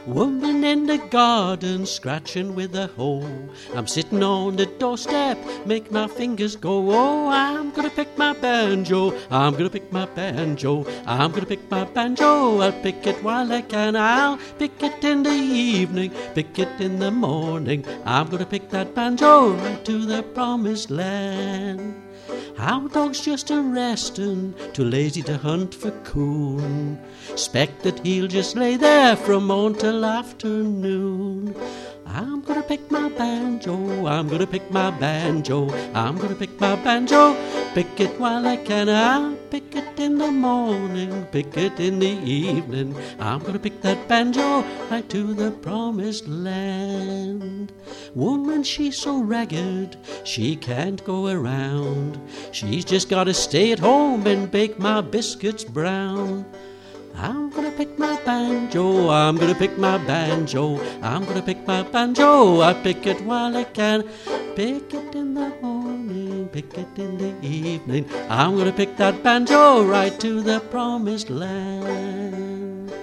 Woman in the garden, scratching with a hoe. I'm sitting on the doorstep, make my fingers go. Oh, I'm gonna pick my banjo, I'm gonna pick my banjo, I'm gonna pick my banjo. I'll pick it while I can, I'll pick it in the evening, pick it in the morning. I'm gonna pick that banjo right to the promised land. Our dog's just a restin', too lazy to hunt for coon. Expect that he'll just lay there from morn till afternoon. I'm gonna pick my banjo, I'm gonna pick my banjo, I'm gonna pick my banjo, pick it while I can. I'll pick it in the morning, pick it in the evening. I'm gonna pick that banjo right to the promised land. Woman, she's so ragged, she can't go around. She's just gotta stay at home and bake my biscuits brown. I'm gonna pick my banjo, I'm gonna pick my banjo, I'm gonna pick my banjo. I pick it while I can, pick it in the morning, pick it in the evening. I'm gonna pick that banjo right to the promised land.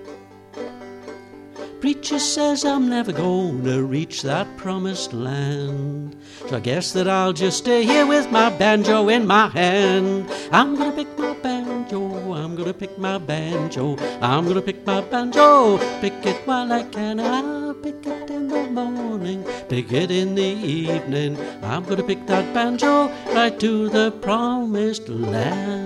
Preacher says I'm never gonna reach that promised land, so I guess that I'll just stay here with my banjo in my hand. I'm gonna pick my banjo, I'm gonna pick my banjo, I'm gonna pick my banjo, pick it while I can. I'll pick it in the morning, pick it in the evening. I'm gonna pick that banjo right to the promised land.